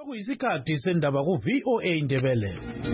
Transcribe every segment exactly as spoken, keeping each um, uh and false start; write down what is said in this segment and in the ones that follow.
Sokuyisikhathi sendaba ku V O A Indebele.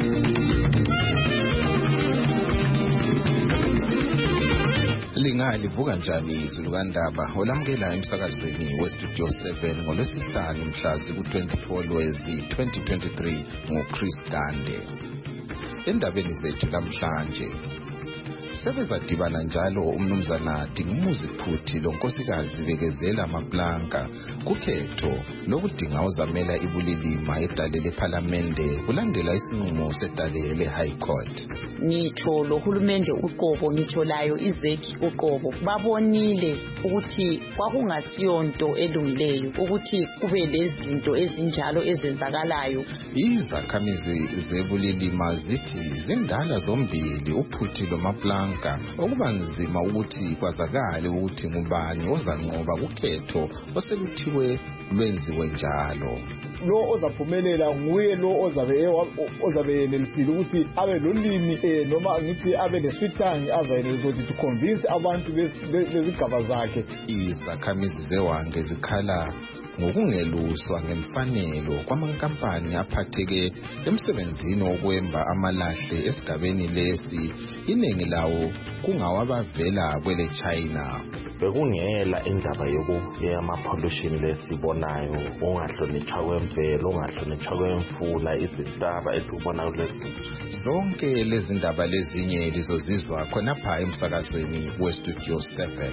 Lingalivuka njani izulu kaNdaba olamukela emsakazweni weStudio seven ngolwesihlanu mhla ziku-twenty-four Lwezi twenty twenty-three ngoChris Gande. Endabeni zethu namhlanje sebezadibana njalo umnumzana Dingumuzi Phuthi lonkosikazi Bekezela Maplanka kukhetho lokudinga uzamela ibulilima edale lePhalamende kulandela isinqumo sedale leHigh Court. Ngitho lohulumende uqobo ngitho layo izeki uqobo babonile ukuthi kwakungasiyonto elungileyo ukuthi kube lezinto ezinjalo ezenzakalayo. Izakhamizi zebulilima zithi zindala zombili uPhuthi loMaplanka okuba nzima ukuthi kwazakale ukuthi ngubani ozanqoba kukhetho oseluthiwe lwenziwe njalo. Lo ozaphumelela nguye lo ozabe ozabe nelisile ukuthi abe lolimi noma ngithi abe neswithangi azayenelisa ukuthi to convince abantu bezigaba zakhe. Izakhamizi zewange zikhala ngokungeluswa ngemfanelo kwamankampani aphatheke emsebenzini wokwemba amalahle esigabeni lesi iningi lawo kungawabavela kwele China. Bekungela indaba yokuyama pollution lesibonayo ongahlonitshwa kwemvelo ongahlonitshwa kwemfula isitaba esibona kulesi. Zonke lezi ndaba lezinye lizozizwa khonapha emsakazweni weStudio seven.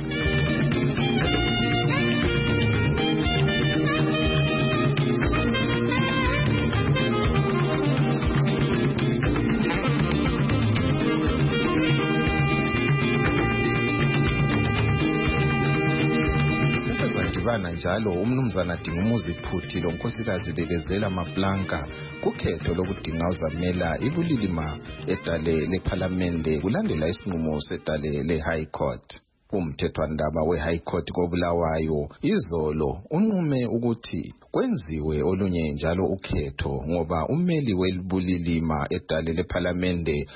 Bana njalo umnumzana Dingumuzi Phuthi lonkosikazi Bekezela Maplanka kukhetho lokudinga uzamela ibulilima edale lePhalamende kulandela isinqumo sedale leHigh Court. Umthethwandaba weHigh Court koBulawayo izolo unqume ukuthi kwenziwe olunye njalo ukhetho ngoba ummeli welibulilima edale lePhalamende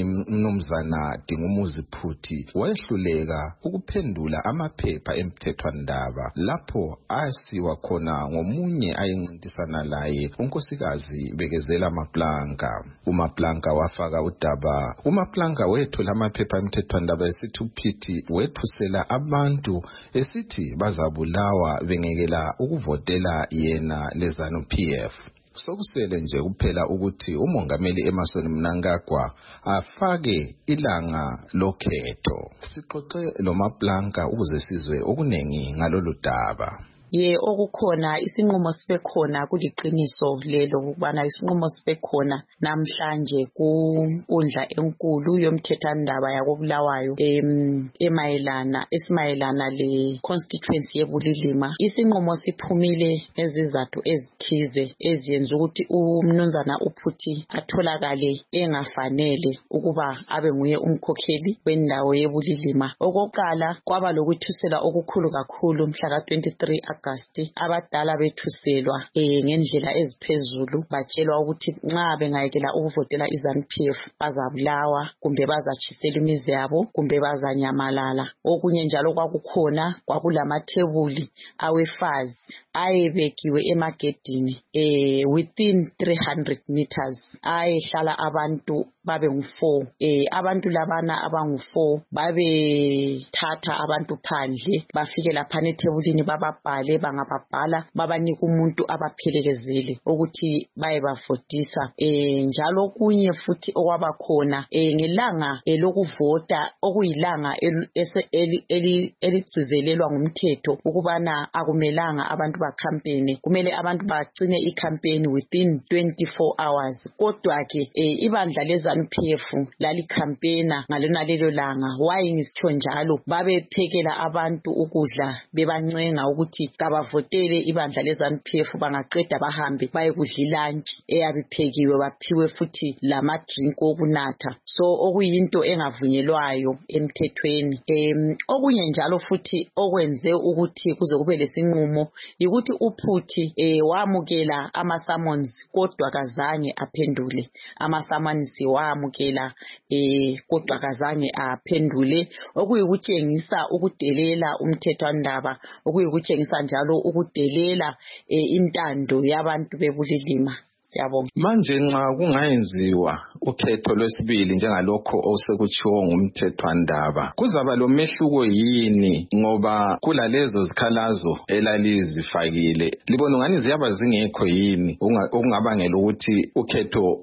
umnumzana Dingumuzi Phuthi wayehluleka ukuphendula amaphepha emthethwandaba lapho asiwa khona ngomunye ayencintisana laye unkosikazi Bekezela Maplanka. uMaplanka wafaka udaba uMaplanka wethola amaphepha emthethwandaba esithi uPhuthi wethusela abantu esithi bazabulawa bengekela ukuvotela yena leZanu P F. Sokusele nje kuphela ukuthi umongameli Emmerson Mnangagwa afake ilanga lokhetho. Sixoxe loMaplanka ukuze sizwe okunengi ngalolu daba. Ye okukhona isinqumo sibe khona kuliqiniso lelo ukubana isinqumo sibe khona namhlanje kunkundla enkulu yomthethwandaba yakoBulawayo em emayelana esimayelana le constituency yebulilima. Isinqumo siphumile ezizathu ezithize eziyenza ukuthi umnumzana uPhuthi atholakale engafanele ukuba abe nguye umkhokheli wendawo yebulilima. Okokuqala kwaba lokuthusela okukhulu kakhulu mhla ka twenty-three August abadala bethuselwa eh ngendlela eziphezulu batshelwa ukuthi nxa bengayekela ukuvotela iZanu P F bazabulawa kumbe bazachisela imizi yabo kumbe bazanyamalala. Okunye njalo kwakukhona kwakulamathebuli awefazi ayebekiwe emagedini eh within three hundred meters ayehlala abantu babe ngu-four eh abantu labana abangu-four babe thatha abantu phandle bafike lapha ethebulini bababhale bangababhala babanika umuntu abaphelekezele ukuthi baye bafotisa. eh njalo kunye futhi okwabakhona eh ngelanga lokuvota okuyilanga eligcizelelwa ngumthetho ukubana akumelanga abantu bakampeni kumele abantu bagcine icampaign within twenty-four hours. Kodwa ke ibandla leZanu P F lalicampaigna ngalona lelo langa. Why ngisitsho njalo? Babephekela abantu ukudla bebancenga ukuthi kabavotele ibandla leZanu P F bangaqeda bahambe baye kudla lunch eyabiphekiwe baphiwe futhi lama drink okunatha. So okuyinto engavunyelwayo emthethweni. em okunye njalo futhi okwenze ukuthi kuze kube lesinqumo ukuthi uPhuthi eh wamukela ama summons kodwa kazange aphendule. Ama summons wamukela eh kodwa kazange aphendule okuyikutshengisa ukudelela umthethwandaba okuyikutshengisa njalo ukudelela intando yabantu bebulilima. Siyabonga. Manje nxa kungayenziwa ukhetho lwesibili njengalokho osekutshiwo ngumthethwandaba kuzaba lo mehluko yini ngoba kulalezo zikhalazo elalizifakile libona ngani ziyaba zingekho yini okungabangela ukuthi ukhetho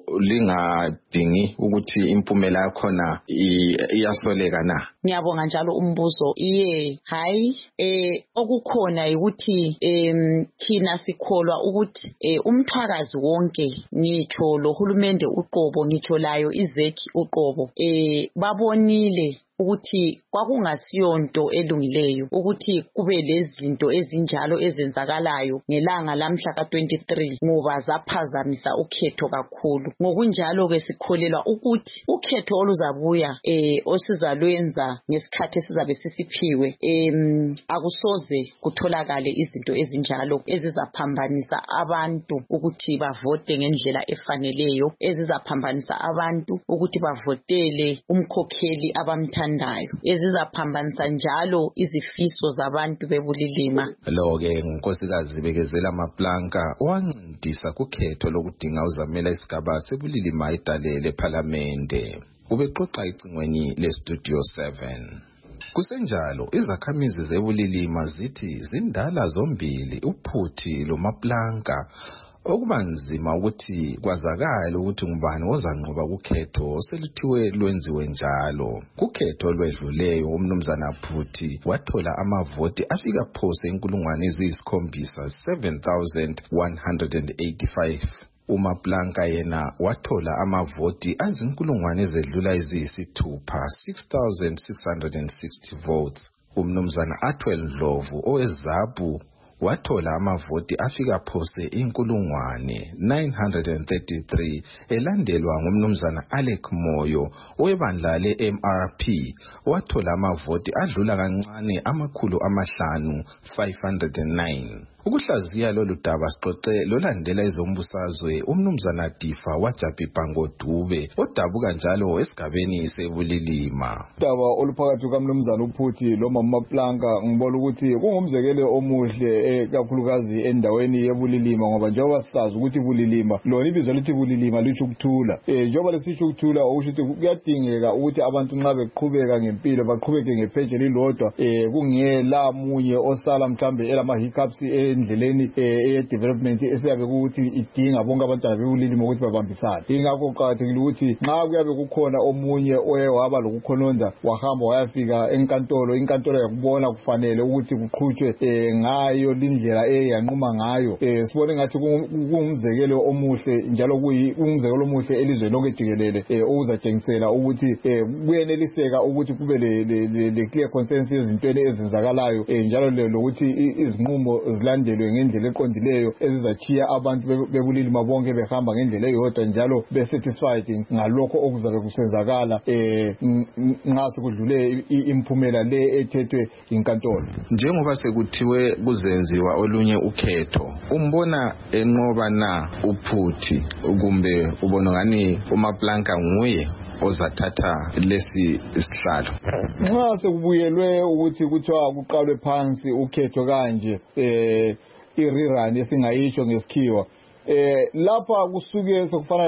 lingadingi ukuthi impumela yakhona iyasoleka na? Ngiyabonga njalo umbuzo iye hayi eh okukhona ukuthi em thina sikholwa ukuthi umthwakazi wonke ngitsho lo hulumende uqobo ngitsho layo izeki uqobo eh babonile ukuthi kwakungasiyonto elungileyo ukuthi kube lezinto ezinjalo ezenzakalayo ngelanga lamhla ka twenty-three ngoba zaphazamisa ukhetho kakhulu. Ngokunjalo ke sikholelwa ukuthi ukhetho oluzabuya eh osizalwenza ngesikhathi sizabe sisiphiwe em akusoze kutholakale izinto ezinjalo ezizaphambanisa abantu ukuthi bavote ngendlela efaneleyo, ezizaphambanisa abantu ukuthi bavotele umkhokheli abamthandayo, ezizaphambanisa njalo izifiso zabantu bebulilima. Lo ke unkosikazi Bekezela Maplanka wancindisa kukhetho lokudinga uzamela isigaba sebulilima idalele eParliamente. Ubexoxa icingweni leStudio seven. Kusenjalo izakhamizi zebulilima zithi zindala zombili uPhuthi loMaplanka okuba nzima ukuthi kwazakala ukuthi ngubani ozanqoba kukhetho selithiwe lwenziwe njalo. Kukhetho olwedluleyo umnumzana Phuthi wathola amavoti afika phose inkulungwane eziyisikhombisa seven thousand one hundred eighty-five. uMaplanka yena wathola amavoti azinkulungwane ezedlula eziyisithupha six thousand six hundred sixty votes. Umnumzana Atwell Ndlovu oweZAPU wathola amavoti afika phose inkulungwane nine hundred thirty-three elandelwa ngumnumzana Alec Moyo owebandla le-M R P wathola amavoti adlula kancane amakhulu amahlanu five hundred nine. Ukuhlaziya lolu daba sixoxe lolandela izombusazwe umnumzana Difa Wajaphi Dube odabuka njalo esigabeni sebulilima. Daba oluphakathi kaMnumzana uPhuthi lo Maplanka ngibona ukuthi kungumzekelo omuhle kakhulukazi endaweni yebulilima ngoba njengoba sisazi ukuthi bulilima lona ibizo lithi bulilima lisho ukuthula. Eh njengoba lesisho ukuthula okusho ukuthi kuyadingeka ukuthi abantu nxa beqhubeka ngempilo baqhubeke ngepheje lilodwa eh kungela munye osala mhlambe elama hiccups endleleni eh development esiyabe ukuthi idinga bonke abantwana bebulilima ukuthi babambisane. Ingakho kuqakathekile ukuthi nxa kuyabe kukhona omunye oye waba lokukhononda wahamba wayafika enkantolo inkantolo yakubona kufanele ukuthi kuqhutshwe eh ngayo indlela eyanquma ngayo eh sibone ngathi kungumzekelo omuhle njalo kuyumzekelo omuhle elizwe lonke jikelele eh uzatshengisela ukuthi eh kuyeneliseka ukuthi kube le clear consensus ezintweni ezenzakalayo eh njalo lokuthi izinqumo zilandelwe ngendlela eqondileyo ezizachiya abantu bebulilima bonke behamba ngendlela eyodwa njalo be satisfied ngalokho okuzabe kusenzakala eh nxa sekudlule imphumela le ethethwe inkantolo. Njengoba sekuthiwe kuzenziwa olunye ukhetho umbona enqoba na uPhuthi kumbe ubona ngani uMaplanka nguye ozathatha lesi isihlalo? Nxa sekubuyelwe ukuthi kuthiwa kuqalwe phansi ukhetho kanje eh irerun esingayisho ngesikhiwa eh lapha kusuke sokufana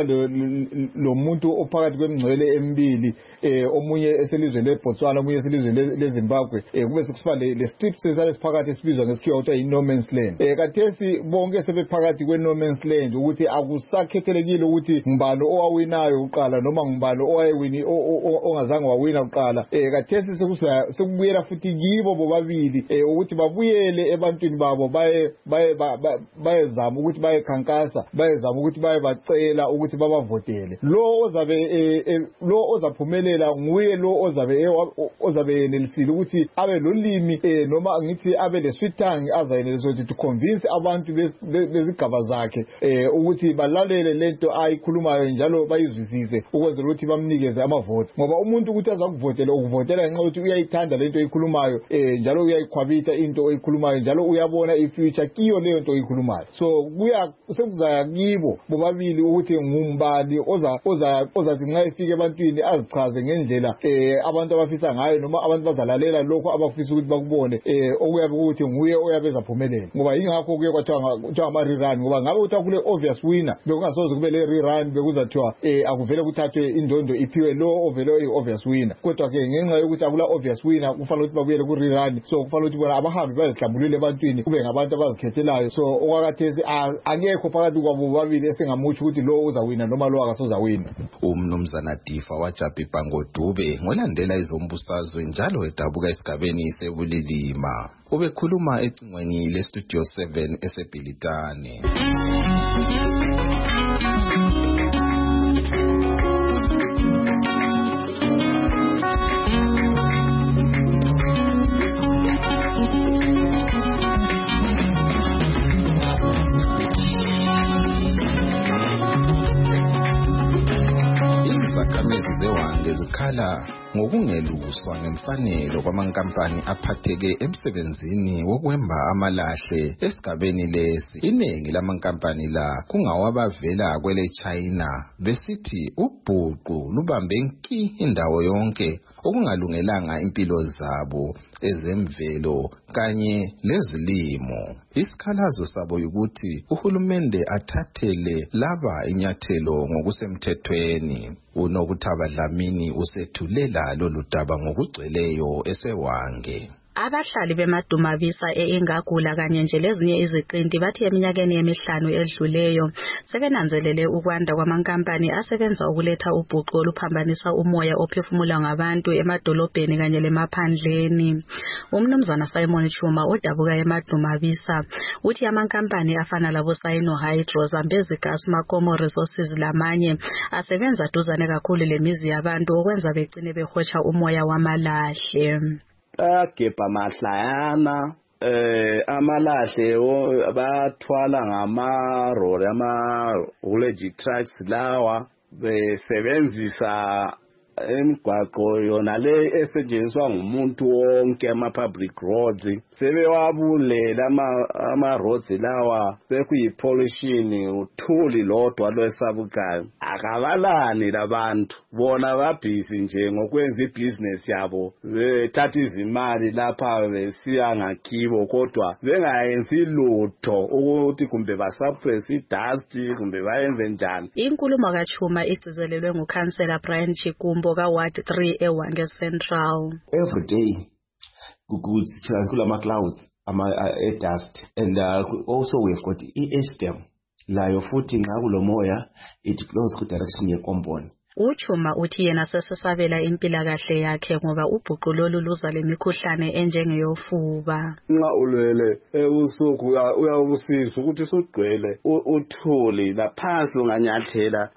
lo muntu ophakathi kwemingcwele emibili eh omunye eselizweni leBotswana omunye eselizweni leZimbabwe eh kube sekusiba le strip sesale siphakathi esibizwa ngesikhiwa ukuthi i no man's land. Eh kathesi bonke sebephakathi kwe no man's land ukuthi akusakhethelekile ukuthi ngibani owawinayo uqala noma ngibani owayewini ongazange wawina uqala. Eh kathesi sekubuyela futhi kibo bobabili eh ukuthi babuyele ebantwini babo baye baye bayezama ukuthi baye khankasa bayezama ukuthi baye bacela ukuthi babavotele. Lo ozabe lo ozaphumelela nguye lo ozabe ozabe yenelisile ukuthi abe lolimi noma ngithi abe le sweet tongue azayenelisa ukuthi to convince abantu bezigaba zakhe ukuthi balalele lento ayikhulumayo njalo bayizwisise ukwenzela ukuthi bamnikeze amavoti. Ngoba umuntu ukuthi azakuvotela ukuvotela ngenxa ukuthi uyayithanda lento eyikhulumayo njalo uyayikhwabitha into oyikhulumayo njalo uyabona ifuture kiyo leyo nto oyikhulumayo. So kuya sekuzayakibo bobabili ukuthi ngumbali oza oza ozathi nxa efike ebantwini azichaze ngendlela eh abantu abafisa ngayo noma abantu bazalalela lokho abafisa ukuthi bakubone eh okuyabe ukuthi nguye oyabeza phumelela ngoba ingakho kuye kwathiwa kuthiwa ama rerun ngoba ngabe uthiwa kule obvious winner bekungasoze kube le rerun bekuzathiwa eh akuvele kuthathwe indondo iphiwe lo ovele oyi obvious winner kodwa ke ngenxa yokuthi akula obvious winner kufanele ukuthi babuyele ku rerun so kufanele ukuthi bona abahambi bazihlambulule ebantwini kube ngabantu abazikhethelayo so okwakathesi angekho phakathi kwabo babili esingamutsho ukuthi lo uzawina noma lo akasozawina. Umnumzana Difa wajabhibha ngoDube ngolandela izombusazwe njalo edabuka esigabeni sebulilima. Ubekhuluma ecingweni le Studio seven eseBhilitane. Zikhala ngokungeluswa ngemfanelo kwamankampani aphatheke emsebenzini wokwemba amalahle esigabeni lesi. Iningi lamankampani la kungawabavela kwele China besithi ubhuqu lubambe nki indawo yonke okungalungelanga impilo zabo ezemvelo kanye lezilimo. Isikhalazo sabo ukuthi uhulumende athathele laba inyathelo ngokusemthethweni. UNokuthaba Dlamini usethulela lolu daba ngokugcweleyo esewange. Abahlali beMadumavisa eIngagula kanye nje lezinye iziqinti bathi eminyakeni emihlanu edluleyo sebenanzelele ukwanda kwamankampani asebenza ukuletha ubhuqu oluphambanisa umoya ophefumulwa ngabantu emadolobheni kanye lemaphandleni. Umnumzana Simon Chuma odabuka eMadumavisa uthi amankampani afana labo Sino Hydro, Zambezi Gas, Makomo Resources lamanye asebenza duzane kakhulu lemizi yabantu okwenza begcine behotsha umoya wamalahle. Agebha mahlayana eh amalahle bathwala ngamaroli ama haulage trucks lawa besebenzisa emgwaqo yona le esetshenziswa ngumuntu wonke ama public roads sebewabulela ama ama roads lawa sekuyi pollution uthuli lodwa lwesabukayo akabalani labantu bona babhizi nje ngokwenza ibusiness yabo bethatha izimali lapha besiya ngakibo kodwa bengayenzi lutho ukuthi kumbe basuppress idust kumbe bayenze njani. Inkulumo kaChuma igcizelelwe nguKhansela Brian Chikumbo ka Ward three eWange Central. Every day kulama clouds ama uh, dust and uh, also we've got I-H D M layo futhi nxa kulomoya it blows ku direction yekomboni. Uchuma uthi yena sesesabela impilakahle yakhe ngoba ubhuqu lolu luza lemikhuhlane enjengeyofuba. Nxa ulwele ebusuku uyabusisa ukuthi sugcwele uthuli laphansi unganyathela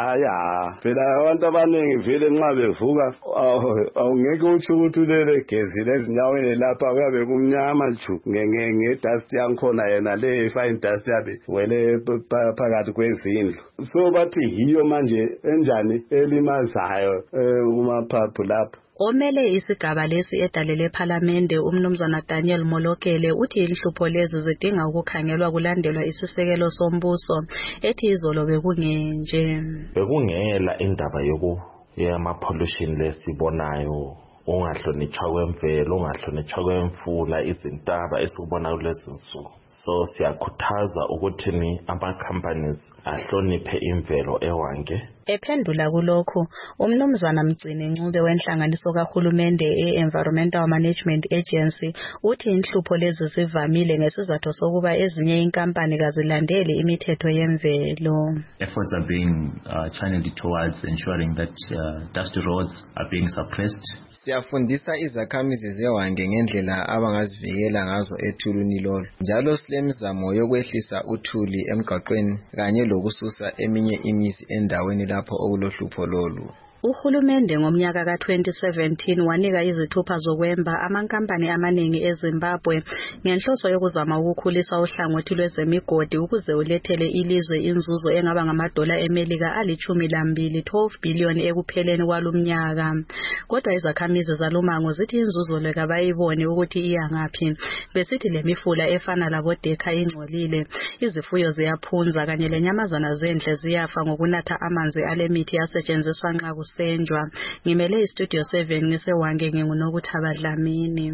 aya phela abantu abaningi vele nxa bevuka awungeke uthi ukuthi ulele gezile ezinyaweni lapha kuyabe kumnyama nju ngenge dust yankhona yena le fine dust yabe wele phakathi kwezindlu so bathi hiyo manje enjani elimazayo kumaphaphu lapha. Omele isigaba lesi edalele ePhalamende umnumzana Daniel Molokele uthi inhlupho lezi zidinga ukukhangelwa kulandelwa isisekelo sombuso ethi izolo bekungenje. Bekungela indaba yoku yama pollution lesibonayo ongahlonitshwa kwemvelo ongahlonitshwa kwemfula izintaba esikubona kulezi nsuku. So siyakhuthaza ukuthi ni ama companies ahloniphe imvelo eWange. Ephendula kulokho umnumzana Mgcine Ncube wenhlanganiso kahulumende e-Environmental Management Agency uthi inhlupho lezi zivamile ngesizathu sokuba ezinye inkampani kazilandele imithetho yemvelo. Efforts are being uh, channeled towards ensuring that uh, dusty roads are being suppressed. Siyafundisa izakhamizi zeWange ngendlela abangazivikela ngazo ethuluni lolo. Njalo silemizamo yokwehlisa uthuli emgaqweni kanye lokususa eminye imizi endaweni lapho okulohlupho lolu. Uhulumende ngomnyaka ka twenty seventeen wanika izithupha zokwemba amankampani amaningi eZimbabwe ngenhloso yokuzama ukukhulisa uhlangothi lwezemigodi ukuze ulethele ilizwe inzuzo engaba ngamadola eMelika alichumi lambili twelve billion ekupheleni kwalumnyaka. Kodwa izakhamizi zalumango zithi inzuzo le kabayibone ukuthi iya ngaphi. Besithi lemifula efana labodekha ingcolile, izifuyo ziyaphunza kanye lenyamazana zendle ziyafa ngokunatha amanzi alemithi yasetshenziswa nxa Senjwa. Ngimele iStudio seven ngisewange ngingunokuthaba Dlamini.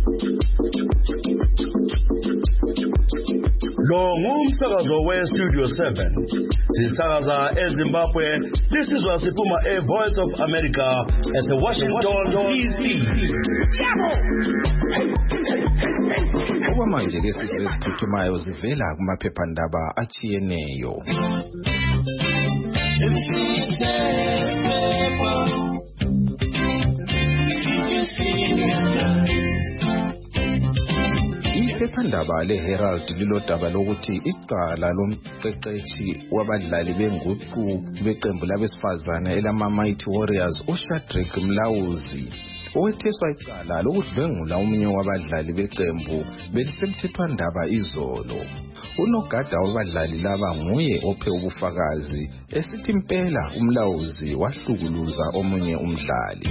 Lo ngumsakazo weStudio seven. Sisakaza eZimbabwe. Lisizwa siphuma eVoice of America eseWashington D C. Okwamanje ke sizwe esiphuthumayo zivela kumaphephandaba achiyeneyo. Iphephandaba leHerald lilodaba lokuthi icala lomqeqeshi wabadlali benguqu beqembu labesifazane elama Mighty Warriors uShadrack Mlawuzi owetheswa icala lokudlwengula omunye wabadlali beqembu belisemthethwandaba izolo. Unogada wabadlali laba nguye ophe ubufakazi esithi impela uMlawuzi wahlukuluza omunye umdlali.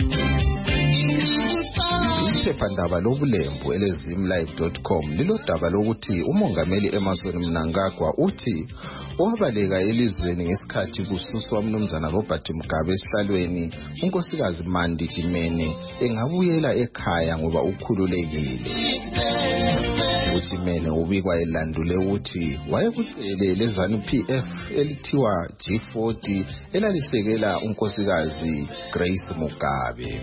Iphephandaba lobulembu elezimlive dot com lilodaba lokuthi umongameli Emmerson Mnangagwa uthi owabaleka elizweni ngesikhathi kususwa umnumzana Robert Mugabe esihlalweni unkosikazi Mandi Jimene engabuyela ekhaya ngoba ukhululekile. uJimene ubikwa elandule ukuthi wayekucele lezanu P F elithiwa G forty elalisekela unkosikazi Grace Mugabe.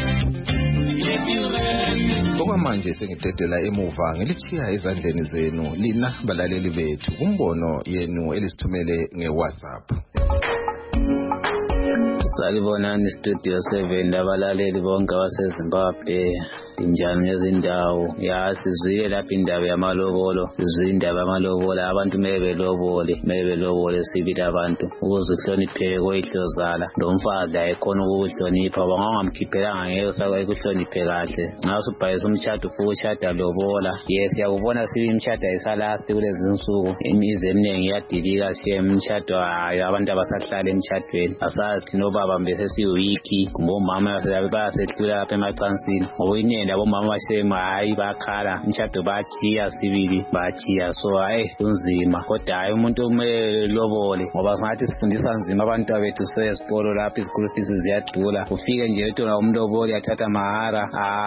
Okwamanje sengidedela emuva ngilithiya ezandleni zenu lina balaleli bethu kumbono yenu elisithumele ngeWhatsApp. Salibonani Studio seven abalaleli bonke baseZimbabwe. Injani ngezindawo ya sizwile lapha indaba yamalobolo sizwile indaba yamalobolo abantu mebe lobole mebe lobole sibila abantu ukuze uhlonipheke koyihlozala lomfazi ayikhona ukuhlonipha bangamkhiphela ngeke sakwayi kuhloniphe kahle ngaso ubhayisa umshado futhi ushada lobola yes yakubona sibi imshado ayisalast kulezi insuku imizi eminingi yadilika shem imshado abantu abasahlala emshadweni asathi nobaba mbese siwiki kumbe umama bayasehlula lapha emacansini ngoba inene labo mama bashema hayi bakhala imshado bachiya sibili bachiya so hayi unzima kodwa hayi umuntu umele lobole ngoba singathi sifundisa nzima abantu abethu sesikolo lapha isikolo fees ziyadula ufike nje etona umlobole athatha mahara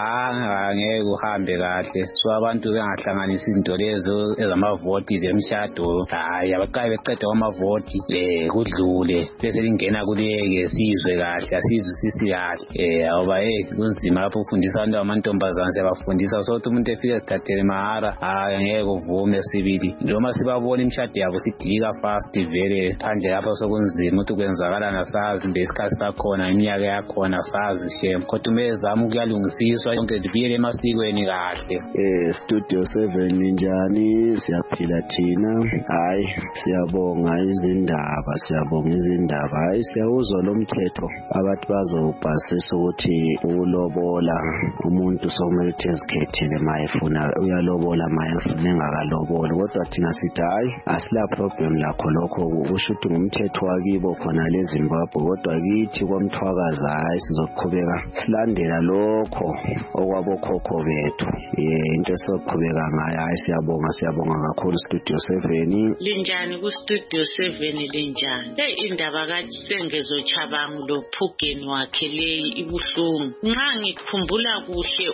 ah ngeke uhambe kahle so abantu bengahlanganisa izinto lezo ezamavoti zemshado hayi abaqabe beqeda amavoti eh kudlule bese lingena kuleke sizwe kahle asizwe sisi kahle eh awuba eh kunzima lapho ufundisa abantu amantombazana sebafundisa sokuthi umuntu efike sithathele mahara hayi ngeke uvume sibili noma sibabona imshado yabo sidilika fast vele phandle lapho sokunzima ukuthi kwenzakala nasazi ngesikhathi sakhona iminyaka yakhona sazi shem kodwa umezama ukuyalungisiswa konke libiyele emasikweni kahle. eh Studio seven njani siyaphila thina hayi siyabonga izindaba siyabonga izindaba hayi siyawuzwa lo mthetho abathi bazobhasisa ukuthi ulobola umuntu sokumele ukuthi ezikhethele mayefuna uyalobola mayefuna engakalobola kodwa thina sithi hayi asila problem lakho lokho kusho ukuthi ngumthetho wakibo khona leZimbabwe kodwa kithi kwamthwakazi hayi sizoqhubeka silandela lokho okwabokhokho bethu eh into esizoqhubeka ngayo hayi siyabonga siyabonga kakhulu Studio seven. Linjani ku Studio seven linjani hey indaba kaSengezo Chabangu lo phugeni wakhe leyi ibuhlungu nxa ngikhumbula kuhle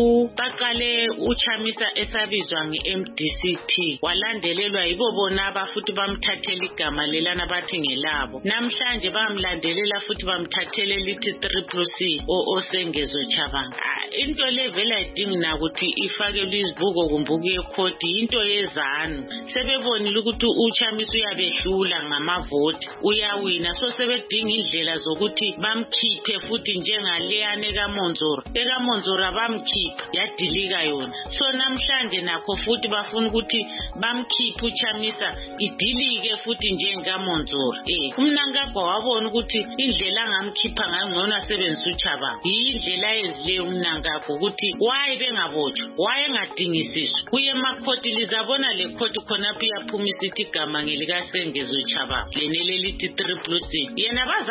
ubaqale uchamisa esabizwa ngeM D C T walandelelwa yibo bona abafuthi bamthathela igama lelana bathi ngelabo namhlanje bamlandelela futhi bamthathele lithi triple C oSengezo Chabangu into levela idingi na ukuthi ifakelwe izibuko kumbuku yekhodi into yezanu sebebonile ukuthi uchamisa uyabehlula ngamavoti uyawina so sebedinga indlela zokuthi bamkhiphe futhi njengaleyane kaMonzora ekaMonzora bamkhipha yadilika yona so namhlanje nakho futhi bafuna ukuthi bamkhiphe uchamisa idilike futhi njengaMonzora eh uMnangagwa wabona ukuthi indlela angamkhipha ngangcono asebenzisa uChabanga indlela ezile uMnangagwa ukuthi why bengabotshwa why engadingisiswa kuye emakhoti lizabona le khoti khona phi yaphuma isithi igama ngelika Sengezo Chabanga lenele lithi triple C yena bazamlande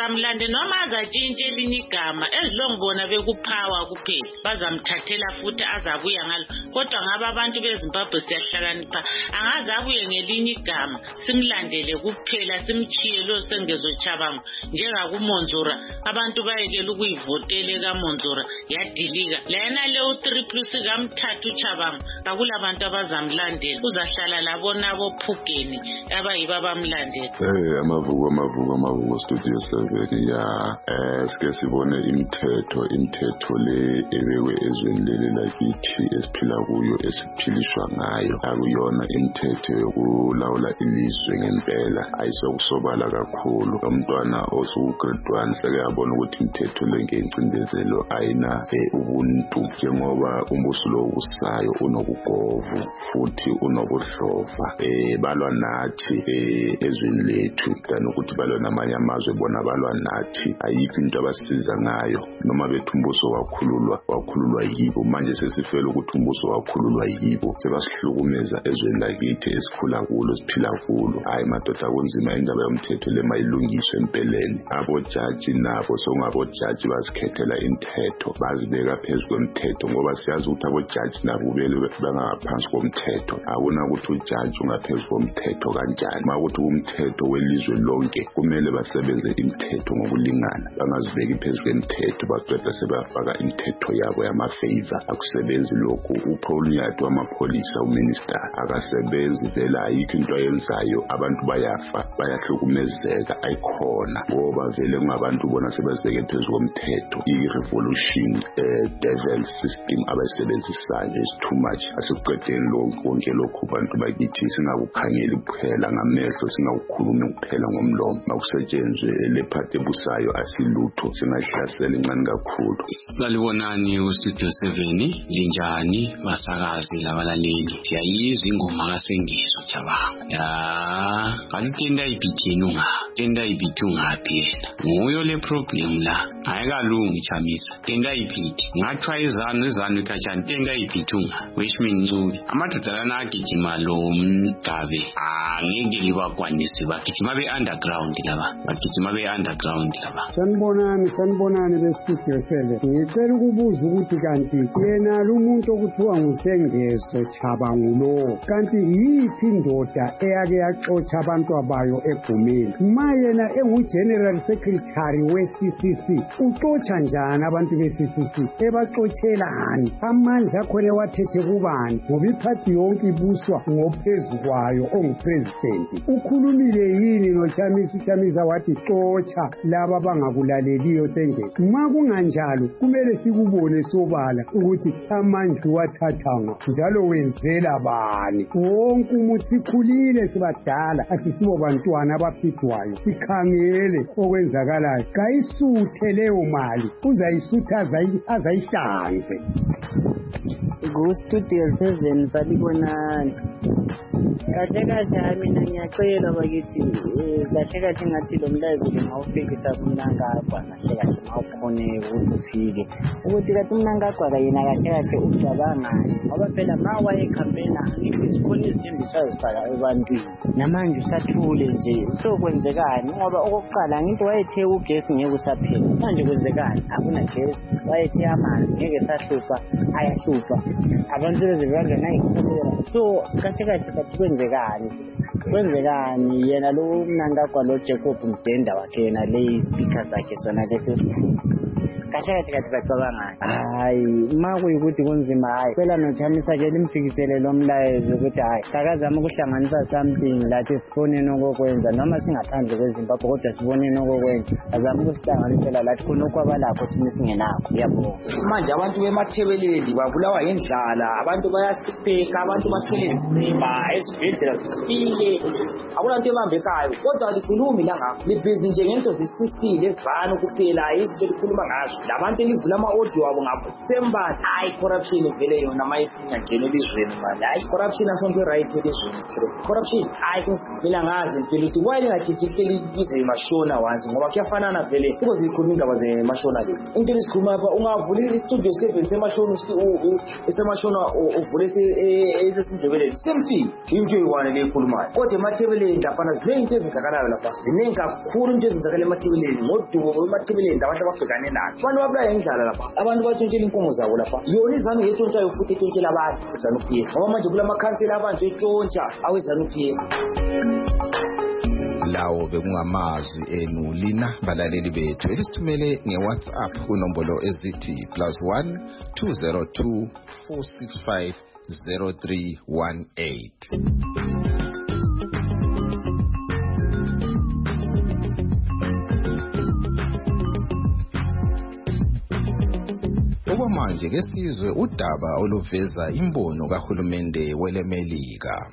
and noma azatshintshe elinye igama ezilongibona bekuphawa kuphela bazamthathela futhi azabuya ngalo kodwa ngaba abantu beZimbabwe siyahlakanipha angaze abuye ngelinye igama simlandele kuphela simchiye lo sengezochabango njengakuMonzura abantu bayekela ukuyivotela kaMonzura yadilika lena le u-triple sikamthathu uchabango akulabantu abazamlandela uzahlala labo nabo phugeni abayiba bamlandela. Eh amavuko amavuko amavuko studio seven ya eh sike sibone imithetho imithetho le ebekwe ezweni leli lakithi esiphila kuyo esiphilishwa ngayo akuyona imithetho yokulawula ilizwe ngempela ayisokusobala kakhulu umntwana osuku grade one sekuyabona ukuthi imithetho le ngencindezelo ayina ubuntu njengoba umbuso lo usayo unobugovu futhi unobuhlova eh balwa nathi eh ezweni lethu kanti ukuthi balwa namanye amazwe bona balwa nathi ayikho into abasiza ngayo noma bethu umbuso wakhululwa wakhululwa yibo manje sesifela ukuthi umbuso wakhululwa yibo sebasihlukumeza ezweni lakithi esikhula kulo siphila kulo hayi madoda kunzima indaba yomthetho le mayilungiswe empeleni abo judge nabo songabo judge basikhethela imithetho bazibeka phezulu kwemthetho ngoba siyazi ukuthi abo judge nabo bele bangaphansi komthetho akuna ukuthi ujudge ungaphezulu komthetho kanjani makuthi umthetho welizwe lonke kumele basebenze imithetho ngokulingana bangazibeki phezulu kwemthetho baqeda sebafaka imithetho yabo yamafavor akusebenzi lokhu uPauliyato wamapholisa uminister akasebenzi vela ayikho into ayenzayo abantu bayafa bayahlukumezeka ayikhona ngoba vele ngabantu bona sebazibeke phezulu komthetho i-revolution eh, devil system abayisebenzisayo is too much asikuqedeni lonke konke lokhu abantu bakithi singakukhangeli kuphela ngamehlo singakukhulumi kuphela ngomlomo makusetshenzwe le part ebusayo asilutho singahlasela incane kakhulu. Salibonani uStudio seven linjani basakazi labalaleli siyayizwa ingoma kaSengezo Chabanga ya kantinda ibithini unga tenda ibithu ngaphi yena nguyo le problem la ayikalungi chamisa tenda ibhithi ngathwa izanu izanu ikachani tenda ibithunga which means amadoda lana agijima lo mgabe angeke libakwanisi bagijima be underground laba bagijima be underground laba. Sanibonani sanibonani beStudio seven ngicela ukubuza ukuthi kanti yena lo muntu okuthiwa nguSengezo Chabanga lo kanti yiphi indoda eyake yaxotsha abantu abayo egumeni ma yena engu general secretary we C C C uxotsha njani abantu be C C C ebaxotshelani amandla akhona wathethe kubani ngoba iphathi yonke ibuswa ngophezukwayo ongupresident ukhulumile yini noChamisa uChamisa wathi xotsha laba bangakulaleliyo Sengezo ma kunganjalo kumele sikubone sobala ukuthi amandla wathathanga njalo wenzela bani wonke umuntu sikhulile sibadala asisibo bantwana abaphithwayo sikhangele okwenzakalayo kayisuthe leyo mali uzayisutha azayihlanze. Studio seven salibonani kahle kahle mina ngiyacela bakithi kahle kahle ngathi lo mlayezo ngawufikisa kumnangagwa kahle kahle ngawukhone ukuthi ufike ukuthi kathi umnangagwa kayena kahle kahle ucabangani ngoba phela ma waye campaign ngithi sikhona izithembiso azifaka ebantwini namanje usathule nje so kwenzekani ngoba okokuqala ngithi wayethe ugesi ngeke usaphela manje kwenzekani akuna gesi wayethe amanzi ngeke sahlupha ayahlupha abantu bezivanga nayikholera so kahle kahle kathi kwenzekani kwenzekani yena lo mnangagwa lo Jacob Mdenda wakhe yena le speaker zakhe sona leso kahle kahle kathi bacabangani hayi ma kuyikuthi kunzima hayi phela noChamisa ke limfikisele lo mlayezo ukuthi hayi akazama ukuhlanganisa something lathi sifone nokokwenza noma singaphandle kweZimbabwe kodwa sibone nokokwenza azama ukusihlanganisela lathi khona okwabalakho thina singenakho yabo manje abantu bemathebeleli babulawa yindlala abantu bayasipheka abantu bathole izimba esibhedlela sifike akulanto ebambekayo kodwa likhulumi la ngapha libhizi nje ngento zisisile ezivana kuphela izinto likhuluma ngazo labantu elivula ama-audio wabo ngasembathi hayi corruption vele yona mayisingangena elizweni manje hayi corruption asonto right elizweni corruption hayi kusivela ngazi impilo ukuthi why lingathithi ihleli ibize imashona wanzi ngoba kuyafanana vele because ikhuluma indaba zemashona le into esikhuluma lapha ungavula istudio seven semashona esemashona uvule esesindebeleni same thing into eyiwane le ikhulumayo kodwa emathebeleni lapha ziningi into ezenzakalayo lapha ziningi kakhulu into ezenzakala emathebeleni ngodubo emathebeleni abantu ababhekane nazo abantu babulaye ngendlala lapha abantu batshontshela inkomo zabo lapha yona izanu yetshontshayo futhi etshontshela abantu ZANU-P F ngoba manje kula makhansela abantu etshontsha awe ZANU-P F. Lawo bekungamazwi enu lina balaleli bethu elisithumele ngeWhatsApp kunombolo ezithi plus one two zero two four six five zero three one eight. Okwamanje ke sizwe udaba oluveza imbono kahulumende welemelika.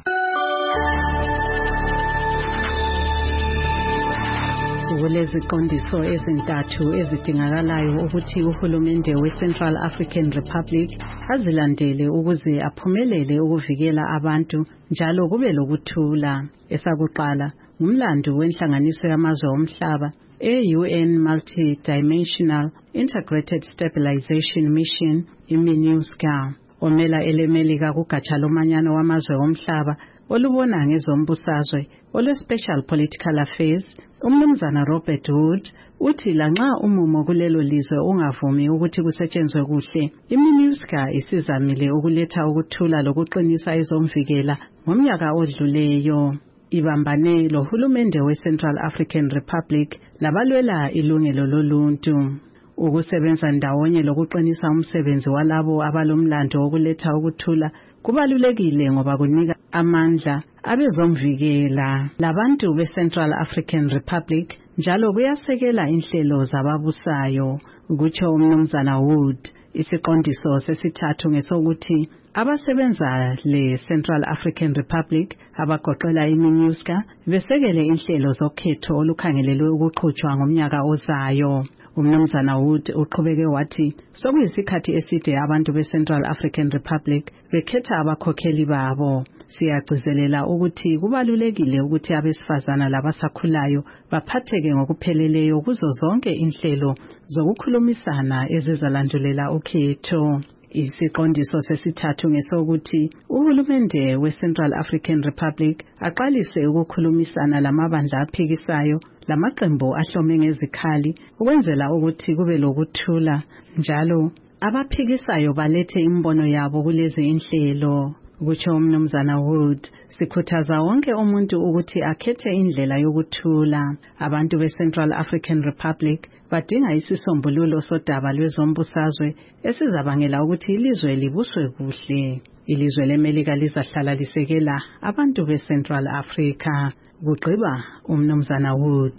Kuleziqondiso ezintathu ezidingakalayo ukuthi uhulumende we-Central African Republic azilandele ukuze aphumelele ukuvikela abantu njalo kube lokuthula. Esakuqala ngumlando wenhlanganiso yamazwe omhlaba e-U N Multi-Dimensional Integrated Stabilization Mission i-MINUSCA omela elemelika kugatsha lomanyano wamazwe omhlaba olubona ngezombusazwe olwe-Special Political Affairs. Umnumzana Robert Wood uthi lanxa umumo kulelo lizwe ungavumi ukuthi kusetshenzwe kuhle, i-MINUSCA isizamile ukuletha ukuthula lokuqinisa izomvikela ngomnyaka odluleyo. Ibambane lohulumende we-Central African Republic labalwela ilungelo loluntu. Ukusebenza ndawonye lokuqinisa umsebenzi walabo abalomlando wokuletha ukuthula kubalulekile ngoba kunika amandla abezomvikela labantu be-Central African Republic njalo kuyasekela inhlelo zababusayo. Kutsho umnumzana Wood, isiqondiso sesithathu ngesokuthi abasebenza le-Central African Republic abagoqela i-MINUSCA besekele inhlelo zokhetho olukhangelelwe ukuqhutshwa ngomnyaka ozayo. Umnumzana Wood uqhubeke wathi sokuyisikhathi eside abantu be-Central African Republic bekhetha abakhokheli babo. Siyagcizelela ukuthi kubalulekile ukuthi abesifazana labasakhulayo baphatheke ngokupheleleyo kuzo zonke inhlelo zokukhulumisana ezizalandulela ukhetho. Isiqondiso sesithathu ngesokuthi uhulumende we-Central African Republic aqalise ukukhulumisana lamabandla aphikisayo lamaqembu ahlome ngezikhali ukwenzela ukuthi kube lokuthula njalo abaphikisayo balethe imbono yabo kulezi inhlelo. Kutsho umnumzana Wood, sikhuthaza wonke umuntu ukuthi akhethe indlela yokuthula. Abantu be-Central African Republic badinga isisombululo sodaba lwezombusazwe esizabangela ukuthi ilizwe libuswe kuhle. Ilizwe lemelika lizahlala lisekela abantu be-Central Africa. Kugqiba umnumzana Wood.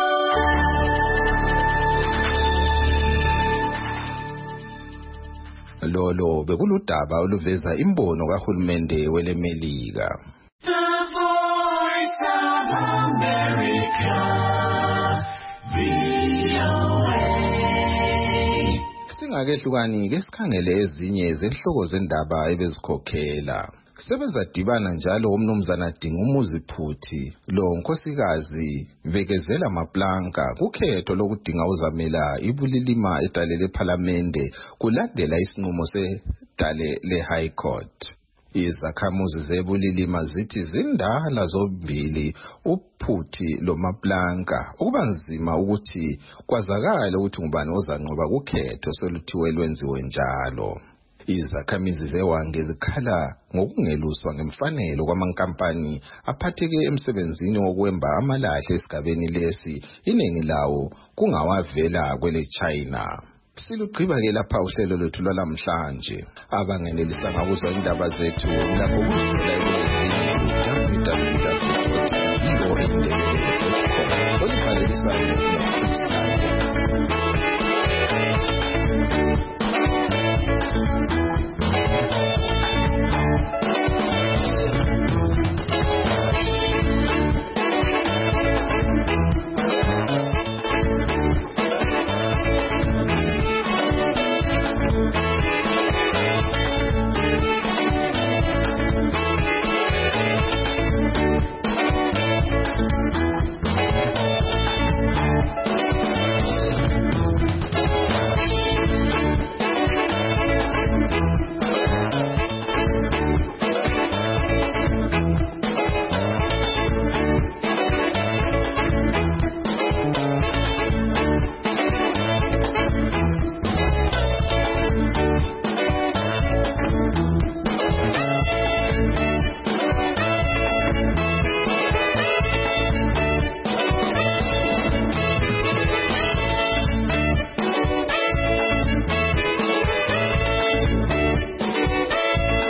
Lolo bekuludaba oluveza imbono kahulumende welemelika. The Voice of America, V O A. Singakehlukani ke sikhangele ezinye zenhloko zendaba ebezikhokhela. Sebezadibana njalo umnumzana Dingumuzi Phuthi lo nkosikazi vekezela maplanka kukhetho lokudinga uzamela ibulilima edale leParliament kulandela isinqumo sedale leHigh Court. Izakhamuzi zebulilima zithi zindala zombili uPhuthi lo maplanka ukuba nzima ukuthi kwazakala ukuthi ngubani ozanqoba kukhetho soluthiwe lwenziwe njalo. Izakhamizi zewange zikhala ngokungeluswa ngemfanelo kwamankampani aphatheke emsebenzini wokwemba amalahle esigabeni lesi iningi lawo kungawavela kwele China. Silugqiba ke lapha uhlelo lwethu lwalamhlanje. Abangenelisa ngakuzwa indaba zethu lapho kuthola w w w dot v o a dot com. Olufalelisa